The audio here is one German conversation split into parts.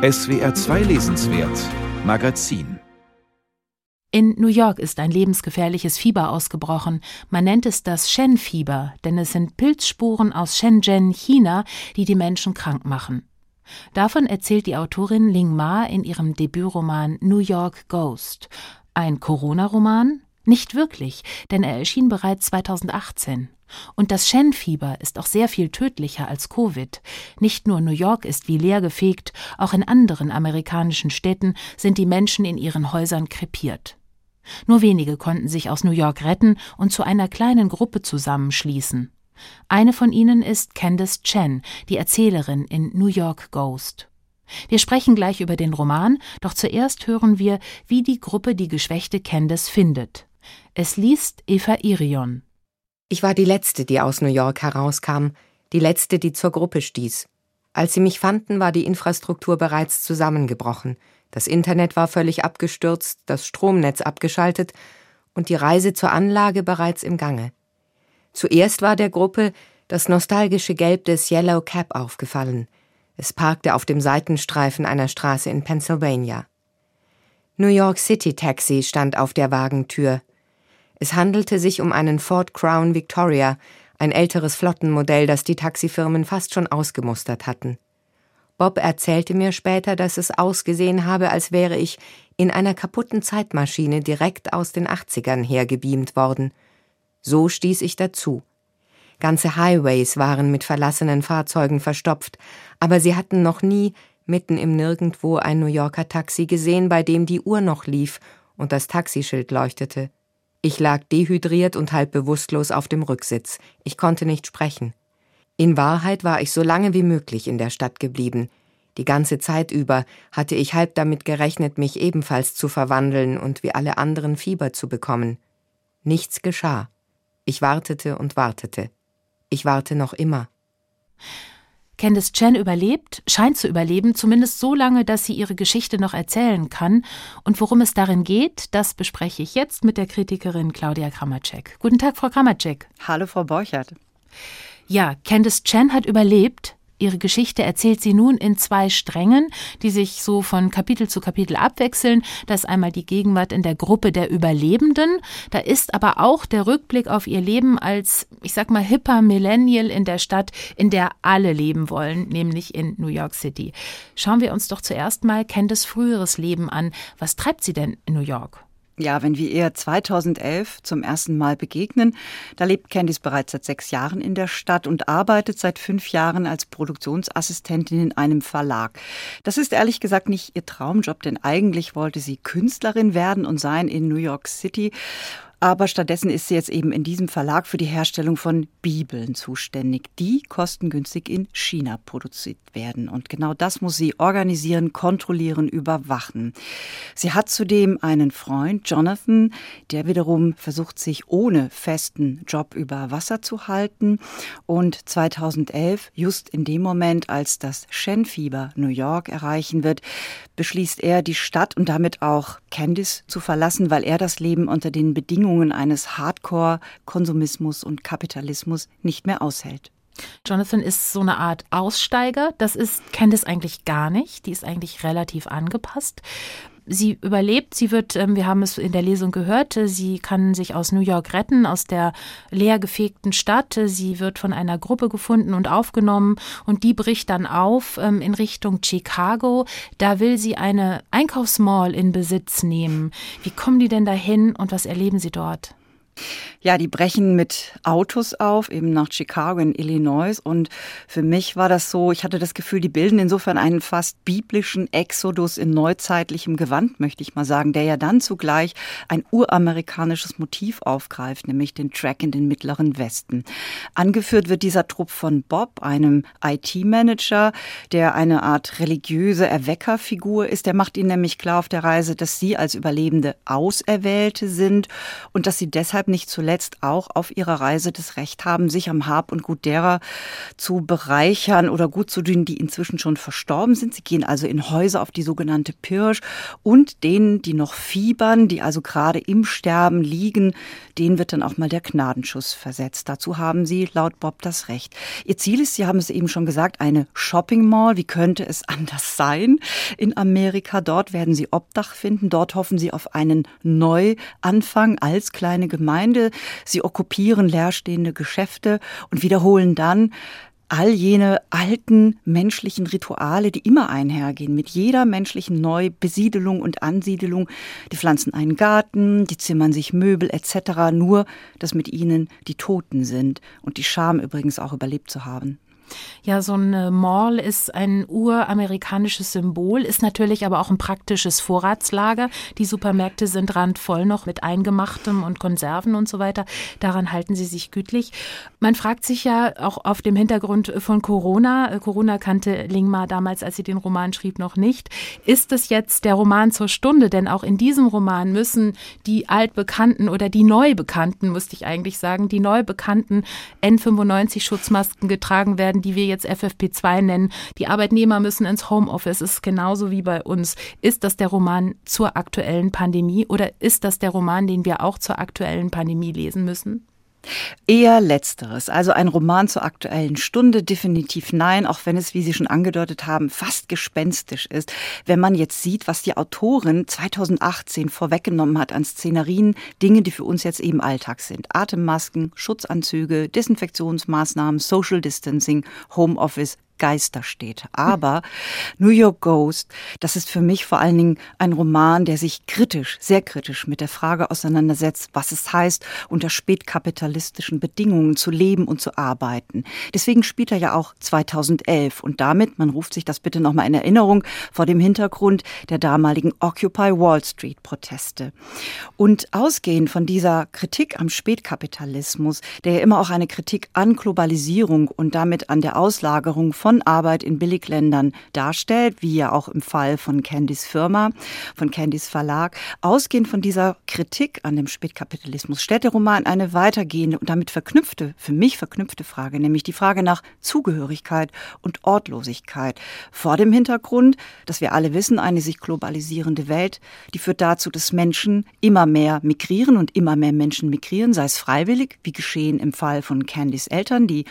SWR 2 Lesenswert Magazin. In New York ist ein lebensgefährliches Fieber ausgebrochen. Man nennt es das Shen-Fieber, denn es sind Pilzspuren aus Shenzhen, China, die die Menschen krank machen. Davon erzählt die Autorin Ling Ma in ihrem Debütroman New York Ghost. Ein Corona-Roman? Nicht wirklich, denn er erschien bereits 2018. Und das Shen-Fieber ist auch sehr viel tödlicher als Covid. Nicht nur New York ist wie leergefegt, auch in anderen amerikanischen Städten sind die Menschen in ihren Häusern krepiert. Nur wenige konnten sich aus New York retten und zu einer kleinen Gruppe zusammenschließen. Eine von ihnen ist Candace Chen, die Erzählerin in New York Ghost. Wir sprechen gleich über den Roman, doch zuerst hören wir, wie die Gruppe die geschwächte Candace findet. Es liest Eva Irion. Ich war die Letzte, die aus New York herauskam, die Letzte, die zur Gruppe stieß. Als sie mich fanden, war die Infrastruktur bereits zusammengebrochen. Das Internet war völlig abgestürzt, das Stromnetz abgeschaltet und die Reise zur Anlage bereits im Gange. Zuerst war der Gruppe das nostalgische Gelb des Yellow Cab aufgefallen. Es parkte auf dem Seitenstreifen einer Straße in Pennsylvania. New York City Taxi stand auf der Wagentür. Es handelte sich um einen Ford Crown Victoria, ein älteres Flottenmodell, das die Taxifirmen fast schon ausgemustert hatten. Bob erzählte mir später, dass es ausgesehen habe, als wäre ich in einer kaputten Zeitmaschine direkt aus den 80ern hergebeamt worden. So stieß ich dazu. Ganze Highways waren mit verlassenen Fahrzeugen verstopft, aber sie hatten noch nie mitten im Nirgendwo ein New Yorker Taxi gesehen, bei dem die Uhr noch lief und das Taxischild leuchtete. Ich lag dehydriert und halb bewusstlos auf dem Rücksitz. Ich konnte nicht sprechen. In Wahrheit war ich so lange wie möglich in der Stadt geblieben. Die ganze Zeit über hatte ich halb damit gerechnet, mich ebenfalls zu verwandeln und wie alle anderen Fieber zu bekommen. Nichts geschah. Ich wartete und wartete. Ich warte noch immer. Candace Chen überlebt, scheint zu überleben, zumindest so lange, dass sie ihre Geschichte noch erzählen kann. Und worum es darin geht, das bespreche ich jetzt mit der Kritikerin Claudia Kramacek. Guten Tag, Frau Kramacek. Hallo, Frau Borchert. Ja, Candace Chen hat überlebt. Ihre Geschichte erzählt sie nun in 2 Strängen, die sich so von Kapitel zu Kapitel abwechseln. Da ist einmal die Gegenwart in der Gruppe der Überlebenden. Da ist aber auch der Rückblick auf ihr Leben als, ich sag mal, hipper Millennial in der Stadt, in der alle leben wollen, nämlich in New York City. Schauen wir uns doch zuerst mal Candace' früheres Leben an. Was treibt sie denn in New York? Ja, wenn wir ihr 2011 zum ersten Mal begegnen, da lebt Candace bereits seit 6 Jahren in der Stadt und arbeitet seit 5 Jahren als Produktionsassistentin in einem Verlag. Das ist ehrlich gesagt nicht ihr Traumjob, denn eigentlich wollte sie Künstlerin werden und sein in New York City. Aber stattdessen ist sie jetzt eben in diesem Verlag für die Herstellung von Bibeln zuständig, die kostengünstig in China produziert werden. Und genau das muss sie organisieren, kontrollieren, überwachen. Sie hat zudem einen Freund, Jonathan, der wiederum versucht, sich ohne festen Job über Wasser zu halten. Und 2011, just in dem Moment, als das Shen-Fieber New York erreichen wird, beschließt er, die Stadt und damit auch Candace zu verlassen, weil er das Leben unter den Bedingungen eines Hardcore-Konsumismus und Kapitalismus nicht mehr aushält. Jonathan ist so eine Art Aussteiger. Das ist Candace eigentlich gar nicht. Die ist eigentlich relativ angepasst. Sie überlebt, sie wird, wir haben es in der Lesung gehört, sie kann sich aus New York retten, aus der leergefegten Stadt. Sie wird von einer Gruppe gefunden und aufgenommen und die bricht dann auf in Richtung Chicago. Da will sie eine Einkaufsmall in Besitz nehmen. Wie kommen die denn dahin und was erleben sie dort? Ja, die brechen mit Autos auf, eben nach Chicago in Illinois. Und für mich war das so, ich hatte das Gefühl, die bilden insofern einen fast biblischen Exodus in neuzeitlichem Gewand, möchte ich mal sagen, der ja dann zugleich ein uramerikanisches Motiv aufgreift, nämlich den Track in den Mittleren Westen. Angeführt wird dieser Trupp von Bob, einem IT-Manager, der eine Art religiöse Erweckerfigur ist. Der macht ihnen nämlich klar auf der Reise, dass sie als Überlebende Auserwählte sind und dass sie deshalb nicht zuletzt auch auf ihrer Reise das Recht haben, sich am Hab und Gut derer zu bereichern oder gut zu dienen, die inzwischen schon verstorben sind. Sie gehen also in Häuser auf die sogenannte Pirsch und denen, die noch fiebern, die also gerade im Sterben liegen, denen wird dann auch mal der Gnadenschuss versetzt. Dazu haben sie laut Bob das Recht. Ihr Ziel ist, Sie haben es eben schon gesagt, eine Shopping Mall. Wie könnte es anders sein in Amerika? Dort werden Sie Obdach finden. Dort hoffen Sie auf einen Neuanfang als kleine Gemeinde. Sie okkupieren leerstehende Geschäfte und wiederholen dann all jene alten menschlichen Rituale, die immer einhergehen mit jeder menschlichen Neubesiedelung und Ansiedelung. Die pflanzen einen Garten, die zimmern sich Möbel etc., nur dass mit ihnen die Toten sind und die Scham übrigens auch überlebt zu haben. Ja, so eine Mall ist ein uramerikanisches Symbol, ist natürlich aber auch ein praktisches Vorratslager. Die Supermärkte sind randvoll noch mit Eingemachtem und Konserven und so weiter. Daran halten sie sich gütlich. Man fragt sich ja auch auf dem Hintergrund von Corona. Corona kannte Lingma damals, als sie den Roman schrieb, noch nicht. Ist es jetzt der Roman zur Stunde? Denn auch in diesem Roman müssen die altbekannten oder die Neubekannten, musste ich eigentlich sagen, die neubekannten N95-Schutzmasken getragen werden, die wir jetzt FFP2 nennen. Die Arbeitnehmer müssen ins Homeoffice. Es ist genauso wie bei uns. Ist das der Roman zur aktuellen Pandemie oder ist das der Roman, den wir auch zur aktuellen Pandemie lesen müssen? Eher Letzteres, also ein Roman zur aktuellen Stunde, definitiv nein, auch wenn es, wie Sie schon angedeutet haben, fast gespenstisch ist. Wenn man jetzt sieht, was die Autorin 2018 vorweggenommen hat an Szenerien, Dinge, die für uns jetzt eben Alltag sind. Atemmasken, Schutzanzüge, Desinfektionsmaßnahmen, Social Distancing, Homeoffice, Geister steht. Aber New York Ghost, das ist für mich vor allen Dingen ein Roman, der sich kritisch, sehr kritisch mit der Frage auseinandersetzt, was es heißt, unter spätkapitalistischen Bedingungen zu leben und zu arbeiten. Deswegen spielt er ja auch 2011 und damit, man ruft sich das bitte nochmal in Erinnerung, vor dem Hintergrund der damaligen Occupy Wall Street Proteste. Und ausgehend von dieser Kritik am Spätkapitalismus, der ja immer auch eine Kritik an Globalisierung und damit an der Auslagerung von Arbeit in Billigländern darstellt, wie ja auch im Fall von Candys Firma, von Candys Verlag. Ausgehend von dieser Kritik an dem Spätkapitalismus stellt der Roman eine weitergehende und damit für mich verknüpfte Frage, nämlich die Frage nach Zugehörigkeit und Ortlosigkeit. Vor dem Hintergrund, dass wir alle wissen, eine sich globalisierende Welt, die führt dazu, dass Menschen immer mehr migrieren und immer mehr Menschen migrieren, sei es freiwillig, wie geschehen im Fall von Candys Eltern, die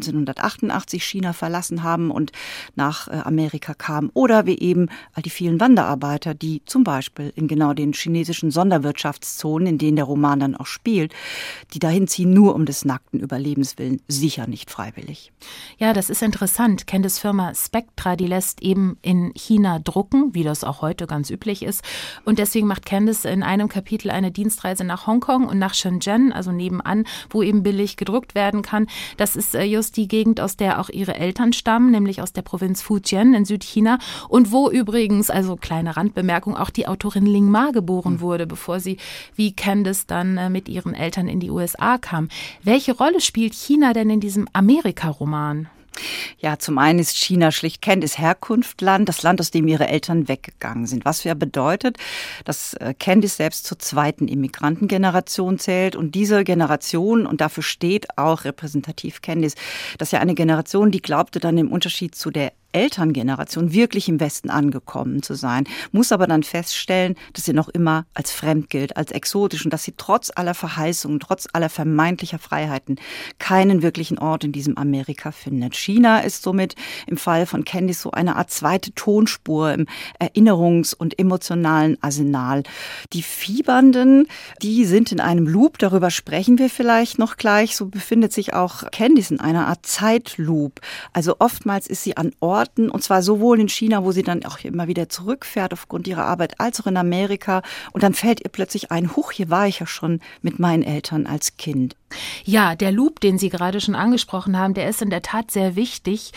1988 China verlassen haben und nach Amerika kamen. Oder wie eben all die vielen Wanderarbeiter, die zum Beispiel in genau den chinesischen Sonderwirtschaftszonen, in denen der Roman dann auch spielt, die dahin ziehen nur um des nackten Überlebens willen, sicher nicht freiwillig. Ja, das ist interessant. Candys Firma Spectra, die lässt eben in China drucken, wie das auch heute ganz üblich ist. Und deswegen macht Candice in einem Kapitel eine Dienstreise nach Hongkong und nach Shenzhen, also nebenan, wo eben billig gedruckt werden kann. Das ist just die Gegend, aus der auch ihre Eltern stammen, nämlich aus der Provinz Fujian in Südchina und wo übrigens, also kleine Randbemerkung, auch die Autorin Lingma geboren wurde, bevor sie wie Candice dann mit ihren Eltern in die USA kam. Welche Rolle spielt China denn in diesem Amerika-Roman? Ja, zum einen ist China schlicht Candys Herkunftsland, das Land, aus dem ihre Eltern weggegangen sind. Was ja bedeutet, dass Candys selbst zur zweiten Immigrantengeneration zählt. Und diese Generation, und dafür steht auch repräsentativ Candys, das ist ja eine Generation, die glaubte dann im Unterschied zu der Elterngeneration wirklich im Westen angekommen zu sein, muss aber dann feststellen, dass sie noch immer als fremd gilt, als exotisch und dass sie trotz aller Verheißungen, trotz aller vermeintlicher Freiheiten keinen wirklichen Ort in diesem Amerika findet. China ist somit im Fall von Candys so eine Art zweite Tonspur im Erinnerungs- und emotionalen Arsenal. Die Fiebernden, die sind in einem Loop, darüber sprechen wir vielleicht noch gleich, so befindet sich auch Candys in einer Art Zeitloop. Also oftmals ist sie an Orten, und zwar sowohl in China, wo sie dann auch immer wieder zurückfährt aufgrund ihrer Arbeit, als auch in Amerika. Und dann fällt ihr plötzlich ein, huch, hier war ich ja schon mit meinen Eltern als Kind. Ja, der Loop, den Sie gerade schon angesprochen haben, der ist in der Tat sehr wichtig.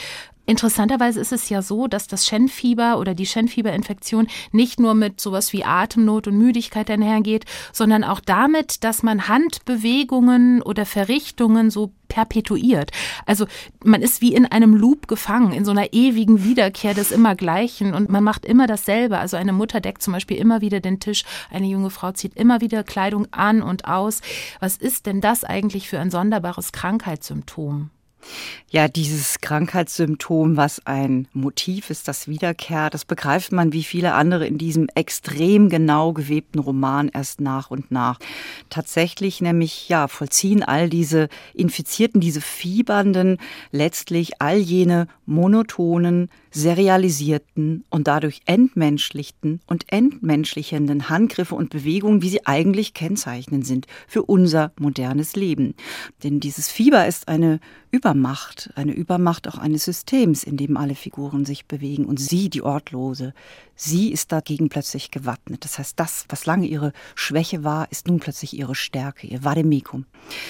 Interessanterweise ist es ja so, dass das Shen-Fieber oder die Shen-Fieber-Infektion nicht nur mit sowas wie Atemnot und Müdigkeit einhergeht, sondern auch damit, dass man Handbewegungen oder Verrichtungen so perpetuiert. Also man ist wie in einem Loop gefangen, in so einer ewigen Wiederkehr des Immergleichen und man macht immer dasselbe. Also eine Mutter deckt zum Beispiel immer wieder den Tisch, eine junge Frau zieht immer wieder Kleidung an und aus. Was ist denn das eigentlich für ein sonderbares Krankheitssymptom? Ja, dieses Krankheitssymptom, was ein Motiv ist, das wiederkehrt, das begreift man wie viele andere in diesem extrem genau gewebten Roman erst nach und nach. Tatsächlich nämlich, ja, vollziehen all diese Infizierten, diese Fiebernden letztlich all jene monotonen, serialisierten und dadurch entmenschlichten und entmenschlichenden Handgriffe und Bewegungen, wie sie eigentlich kennzeichnend sind für unser modernes Leben. Denn dieses Fieber ist eine Übermacht auch eines Systems, in dem alle Figuren sich bewegen. Und sie, die Ortlose, sie ist dagegen plötzlich gewappnet. Das heißt, das, was lange ihre Schwäche war, ist nun plötzlich ihre Stärke, ihr Vademecum.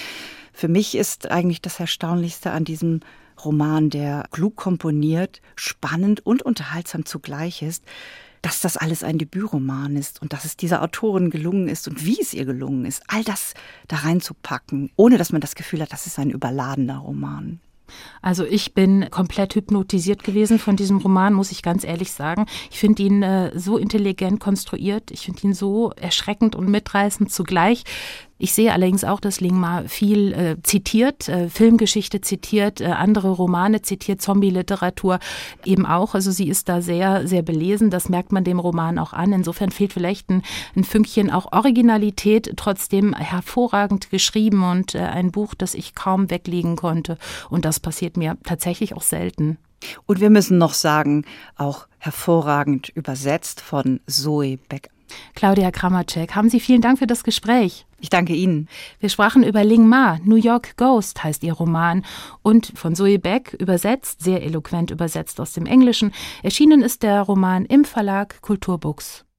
Für mich ist eigentlich das Erstaunlichste an diesem Roman, der klug komponiert, spannend und unterhaltsam zugleich ist, dass das alles ein Debütroman ist und dass es dieser Autorin gelungen ist und wie es ihr gelungen ist, all das da reinzupacken, ohne dass man das Gefühl hat, das ist ein überladener Roman. Also ich bin komplett hypnotisiert gewesen von diesem Roman, muss ich ganz ehrlich sagen. Ich finde ihn so intelligent konstruiert, ich finde ihn so erschreckend und mitreißend zugleich. Ich sehe allerdings auch, dass Ling Ma viel zitiert, Filmgeschichte zitiert, andere Romane zitiert, Zombie-Literatur eben auch. Also sie ist da sehr, sehr belesen. Das merkt man dem Roman auch an. Insofern fehlt vielleicht ein Fünkchen auch Originalität, trotzdem hervorragend geschrieben und ein Buch, das ich kaum weglegen konnte. Und das passiert mir tatsächlich auch selten. Und wir müssen noch sagen, auch hervorragend übersetzt von Zoe Beck. Claudia Kramacek, haben Sie vielen Dank für das Gespräch. Ich danke Ihnen. Wir sprachen über Ling Ma, New York Ghost heißt ihr Roman und von Zoe Beck übersetzt, sehr eloquent übersetzt aus dem Englischen. Erschienen ist der Roman im Verlag Kulturbooks.